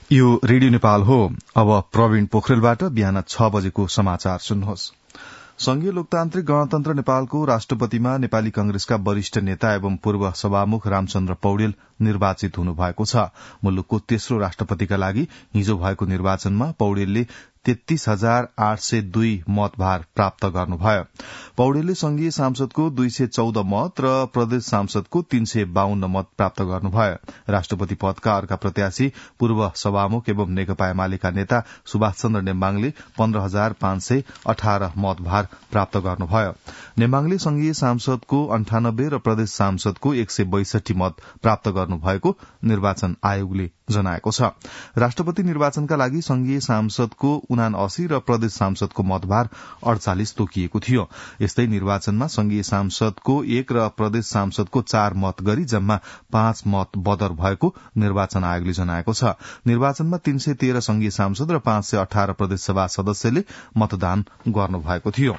यो रेडियो नेपाल हो। अब प्रवीण पोखरेलबाट बिहान 6 बजेको समाचार सुन्नुहोस्। संघीय लोकतान्त्रिक गणतन्त्र नेपालको राष्ट्रपतिमा नेपाली कांग्रेसका वरिष्ठ नेता एवं पूर्व सभामुख रामचन्द्र पौडेल निर्वाचित हुनुभएको छ। मुलुकको तेस्रो राष्ट्रपतिका लागि हिजो भएको निर्वाचनमा पौडेलले 33,802 मतभार प्राप्त गर्नुभयो। पौडेलले संघीय सांसदको 214 मत र प्रदेश सांसदको 352 मत प्राप्त गर्नुभयो। राष्ट्रपति पदका अर्का प्रत्याशी पूर्व सभामुख एवं नेकपा एमालेका नेता सुभाष चन्द्र नेम्बाङले 15,518 मतभार प्राप्त गर्नुभयो। नेम्बाङले संघीय सांसदको 98 र प्रदेश सांसदको 162 मत प्राप्त गर्नुभएको निर्वाचन आयोगले जनाएको छ। राष्ट्रपति निर्वाचनका लागि संघीय सांसदको 79 र प्रदेश सांसदको मतभार 48 तोकिएको थियो। यस्तै निर्वाचनमा संघीय सांसदको 1 र प्रदेश सांसदको 4 मत गरी जम्मा 5 मत बदर भएको निर्वाचन आयोगले जनाएको छ। निर्वाचनमा 313 संघीय सांसद र 518 प्रदेशसभा सदस्यले मतदान गर्नुभएको थियो।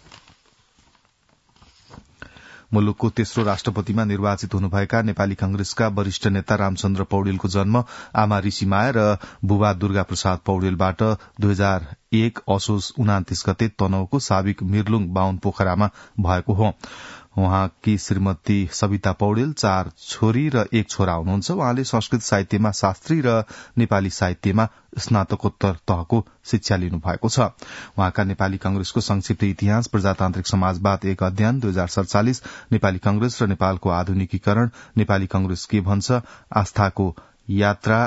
मुलुकको तेस्रो राष्ट्रपतिमा निर्वाचित हुनुभएका नेपाली कांग्रेसका वरिष्ठ नेता रामचन्द्र पौडेलको जन्म आमा ऋषिमाया र बुबा दुर्गा प्रसाद पौडेलबाट 2001 असोज 29 गते तनहुको साबिक मिर्लुङ बाहुन पोखरामा भएको हो। उहाँकी श्रीमती सविता पौडेल 4 छोरी र 1 छोरा हुनुहुन्छ। उहाँले संस्कृत साहित्यमा शास्त्री र नेपाली साहित्यमा स्नातकोत्तर तहको शिक्षा लिनु भएको छ। उहाँका नेपाली कांग्रेसको संक्षिप्त इतिहास, प्रजातान्त्रिक समाजवाद एक अध्ययन 2047, नेपाली कांग्रेस र नेपालको आधुनिकीकरण, नेपाली कांग्रेस के भन्छ, आस्थाको यात्रा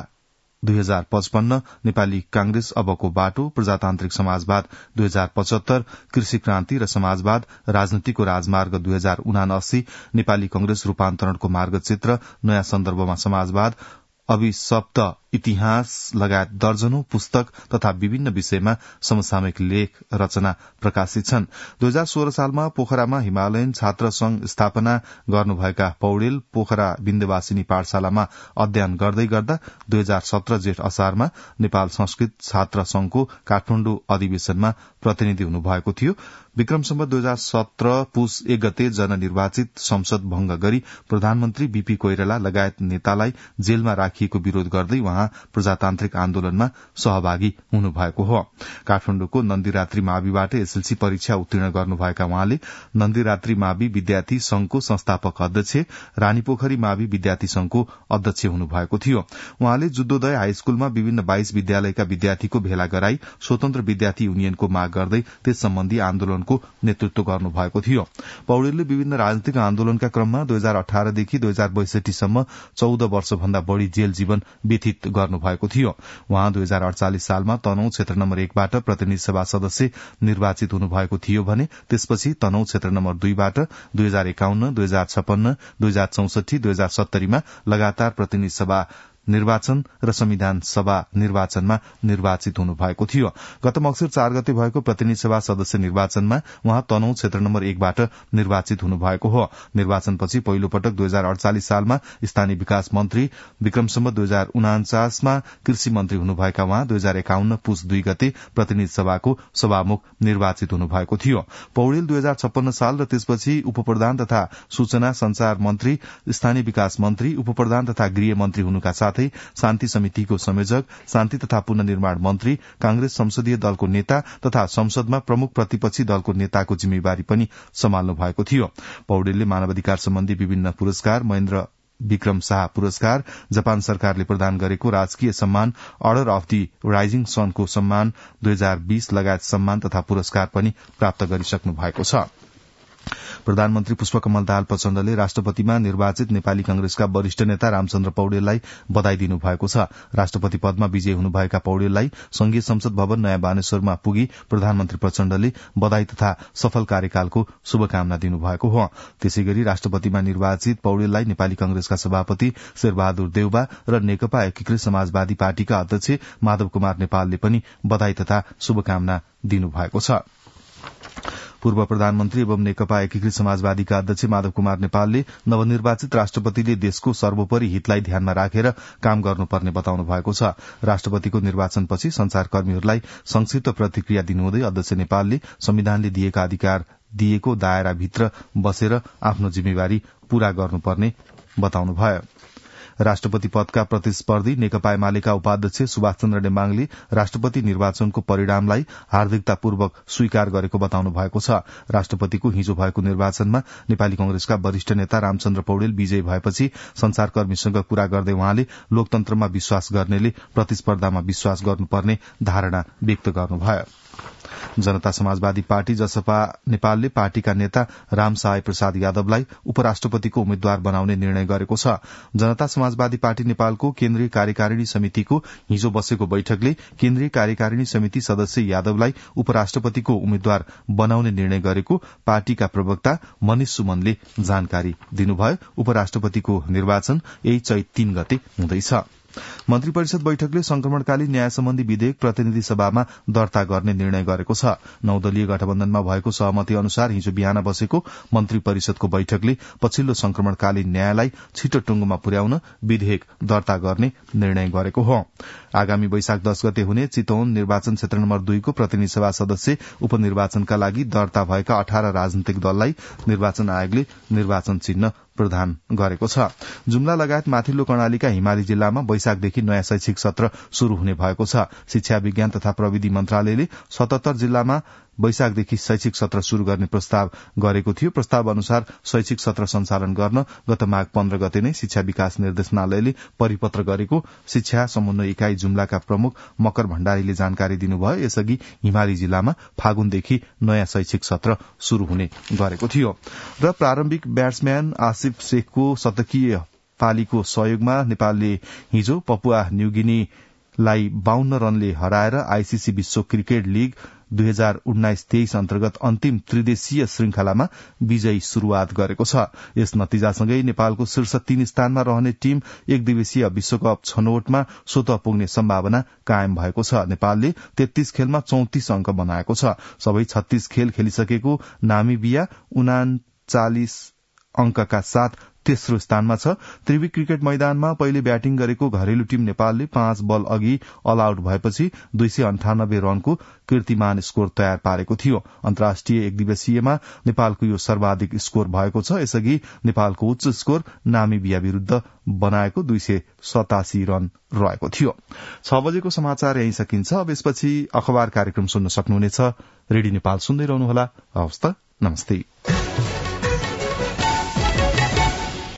2055, नेपाली कांग्रेस अबको बाटो, प्रजातान्त्रिक समाजवाद 2075, कृषि क्रान्ति र समाजवाद, राजनीतिको राजमार्ग 2079, नेपाली कांग्रेस रूपान्तरणको मार्गचित्र, नयाँ सन्दर्भमा समाजवाद, अभिशप्त इतिहास लगायत दर्जनौं पुस्तक तथा विभिन्न विषयमा समसामयिक लेख रचना प्रकाशित छन्। 2016 सालमा पोखरामा हिमालयन छात्र संघ स्थापना गर्नुभएका पौडेल पोखरा विन्ध्यवासिनी पाठशालामा अध्ययन गर्दै गर्दा 2017 जेठ असारमा नेपाल संस्कृत छात्र संघको काठमाडौँ अधिवेशनमा प्रतिनिधि हुनुभएको थियो। विक्रम सम्वत 2017 पुस 1 गते जननिर्वाचित संसद भंग गरी प्रधानमन्त्री बीपी कोइराला लगायत नेतालाई जेलमा राखिएको विरोध गर्दै उहाँ प्रजातान्त्रिक आन्दोलनमा सहभागी हुनुभएको हो। काठमाडौँको नन्दीरात्री माविबाट एसएलसी परीक्षा उत्तीर्ण गर्नुभएका उहाँले नन्दीरात्री मावि विद्यार्थी संघको संस्थापक अध्यक्ष, रानीपोखरी मावि विद्यार्थी संघको अध्यक्ष हुनुभएको थियो। उहाँले जुद्धोदय हाई स्कूलमा विभिन्न 22 विद्यालयका विद्यार्थीको भेला गराई स्वतन्त्र विद्यार्थी युनियनको माग गर्दै त्यस सम्बन्धी आन्दोलनको नेतृत्व गर्नुभएको थियो। पौडेलले विभिन्न राजनीतिक आन्दोलनका क्रममा 2018 देखि 2062 सम्म 14 वर्षभन्दा बढ़ी जेल जीवन व्यतीत गर्नुभएको थियो। उहाँ 2048 सालमा तनहुँ क्षेत्र नम्बर 1 बाट प्रतिनिधि सभा सदस्य निर्वाचित हुनुभएको थियो भने त्यसपछि तनहुँ क्षेत्र नम्बर 2 बाट 2051, 2056, 2064, 2070 मा लगातार प्रतिनिधि सभा निर्वाचन र संविधान सभा निर्वाचनमा निर्वाचित हुनुभएको थियो। गत मक्सिर 4 गते भएको प्रतिनिधि सभा सदस्य निर्वाचनमा उहाँ तनहुँ क्षेत्र नम्बर 1 बाट निर्वाचित हुनुभएको हो। निर्वाचनपछि पहिलो पटक 2048 सालमा स्थानीय विकास मन्त्री, विक्रम सम्वत 2049 मा कृषि मन्त्री हुनुभएका उहाँ 2051 पुस 2 गते प्रतिनिधि सभाको सभामुख निर्वाचित हुनुभएको थियो। पौडेल 2056 साल र त्यसपछि उपप्रधान तथा सूचना संचार मन्त्री, स्थानीय विकास मन्त्री, उपप्रधान तथा गृह मन्त्री हुनुका साथै शान्ति समितिको संयोजक, शान्ति तथा पुनर्निर्माण मन्त्री, कांग्रेस संसदीय दलको नेता तथा संसदमा प्रमुख प्रतिपक्षी दलको नेताको जिम्मेवारी पनि सम्हाल्नु भएको थियो। पौडेलले मानवाधिकार सम्बन्धी विभिन्न पुरस्कार, महेन्द्र विक्रम शाह पुरस्कार, जापान सरकारले प्रदान गरेको राजकीय सम्मान अर्डर अफ दी राइजिङ सनको सम्मान 2020 लगायत सम्मान तथा पुरस्कार पनि प्राप्त गरिसक्नु भएको छ। प्रधानमन्त्री पुष्पकमल दाहाल प्रचण्डले राष्ट्रपतिमा निर्वाचित नेपाली कांग्रेसका वरिष्ठ नेता रामचन्द्र पौडेललाई बधाई दिनुभएको छ। राष्ट्रपति पदमा विजयी हुनुभएका पौडेललाई संघीय संसद भवन नयाँ बानेश्वरमा पुगी प्रधानमन्त्री प्रचण्डले बधाई तथा सफल कार्यकालको शुभकामना दिनुभएको हो। त्यसैगरी राष्ट्रपतिमा निर्वाचित पौडेललाई नेपाली कांग्रेसका सभापति शेरबहादुर देउबा र नेकपा एकीकृत समाजवादी पार्टीका अध्यक्ष माधव कुमार नेपालले पनि बधाई तथा शुभकामना दिनुभएको छ। पूर्व प्रधानमन्त्री एवं नेकपा एकीकृत समाजवादीका अध्यक्ष माधव कुमार नेपालले नवनिर्वाचित राष्ट्रपतिले देशको सर्वोपरि हितलाई ध्यानमा राखेर काम गर्नुपर्ने बताउनु भएको छ। राष्ट्रपतिको निर्वाचनपछि संचारकर्मीहरूलाई संक्षिप्त प्रतिक्रिया दिनुहुँदै अध्यक्ष नेपालले संविधानले दिएका अधिकार दिएको दायराभित्र बसेर आफ्नो जिम्मेवारी पूरा गर्नुपर्ने बताउनुभयो। राष्ट्रपति पदका प्रतिस्पर्धी नेकपा एमालेका उपाध्यक्ष सुभाष चन्द्र नेमाङले राष्ट्रपति निर्वाचनको परिणामलाई हार्दिकतापूर्वक स्वीकार गरेको बताउनु भएको छ। राष्ट्रपतिको हिजो भएको निर्वाचनमा नेपाली कंग्रेसका वरिष्ठ नेता रामचन्द्र पौडेल विजयी भएपछि संचारकर्मीसँग कुरा गर्दै उहाँले लोकतन्त्रमा विश्वास गर्नेले प्रतिस्पर्धामा विश्वास गर्नुपर्ने धारणा व्यक्त गर्नुभयो। जनता समाजवादी पार्टी जसपा नेपालले पार्टीका नेता रामसहाय प्रसाद यादवलाई उपराष्ट्रपतिको उम्मेद्वार बनाउने निर्णय गरेको छ। जनता समाजवादी पार्टी नेपालको केन्द्रीय कार्यकारिणी समितिको हिजो बसेको बैठकले केन्द्रीय कार्यकारिणी समिति सदस्य यादवलाई उपराष्ट्रपतिको उम्मेद्वार बनाउने निर्णय गरेको पार्टीका प्रवक्ता मनिष सुमनले जानकारी दिनुभयो। उपराष्ट्रपतिको निर्वाचन यही चैत 3 गते हुँदैछ। मन्त्री परिषद बैठकले संक्रमणकालीन न्याय सम्बन्धी विधेयक प्रतिनिधि सभामा दर्ता गर्ने निर्णय गरेको छ। 9 दलीय गठबन्धनमा भएको सहमति अनुसार हिजो बिहान बसेको मन्त्री परिषदको बैठकले पछिल्लो संक्रमणकालीन न्यायलाई छिटो टुंगोमा पुर्याउन विधेयक दर्ता गर्ने निर्णय गरेको हो। आगामी वैशाख 10 गते हुने चितवन निर्वाचन क्षेत्र नम्बर 2 को प्रतिनिधि सभा सदस्य उपनिर्वाचनका लागि दर्ता भएका 18 राजनैतिक दललाई निर्वाचन आयोगले निर्वाचन चिन्ह प्रदान गरेको छ। जुम्ला लगायत माथिल्लो कर्णालीका हिमाली जिल्लामा वैशाखदेखि नयाँ शैक्षिक सत्र शुरू हुने भएको छ। शिक्षा विज्ञान तथा प्रविधि मन्त्रालयले 77 जिल्लामा वैशाखदेखि शैक्षिक सत्र शुरू गर्ने प्रस्ताव गरेको थियो। प्रस्ताव अनुसार शैक्षिक सत्र सञ्चालन गर्न गत माघ 15 गते नै शिक्षा विकास निर्देशनालयले परिपत्र गरेको शिक्षा समन्वय इकाई जुम्लाका प्रमुख मकर भण्डारीले जानकारी दिनुभयो। यसअघि हिमाली जिल्लामा फागुनदेखि नयाँ शैक्षिक सत्र शुरू हुने गरेको थियो। र प्रारम्भिक ब्याट्सम्यान आसिफ शेखको शतकीय पालीको सहयोगमा नेपालले हिजो पपुवा न्यूगिनीलाई 52 रनले हराएर आईसीसी विश्व क्रिकेट लीग 2019-23 अन्तर्गत अन्तिम त्रिदेशीय श्रृंखलामा विजयी शुरूआत गरेको छ। यस नतिजासँगै नेपालको शीर्ष 3 स्थानमा रहने टीम एक दिवसीय विश्वकप छनौटमा स्वतः पुग्ने सम्भावना कायम भएको छ। नेपालले 33 खेलमा 34 अंक बनाएको छ। सबै 36 खेल खेलिसकेको नामिबिया 39 अंकका साथ तेस्रो स्थानमा छ। त्रिवी क्रिकेट मैदानमा पहिले ब्याटिङ गरेको घरेलु टीम नेपालले 5 बल अघि अल आउट भएपछि 298 रनको कीर्तिमान स्कोर तयार पारेको थियो। अन्तर्राष्ट्रिय एक दिवसीयमा नेपालको यो सर्वाधिक स्कोर भएको छ। यसअघि नेपालको उच्च स्कोर नामिबिया विरूद्ध बनाएको 287 रन रहेको थियो। 6 बजेको समाचार यही सकिन्छ। अब यसपछि अखबार कार्यक्रम सुन्न सक्नुहुनेछ। रेडियो नेपाल सुन्दै रहनुहोला। हवस् त, नमस्ते।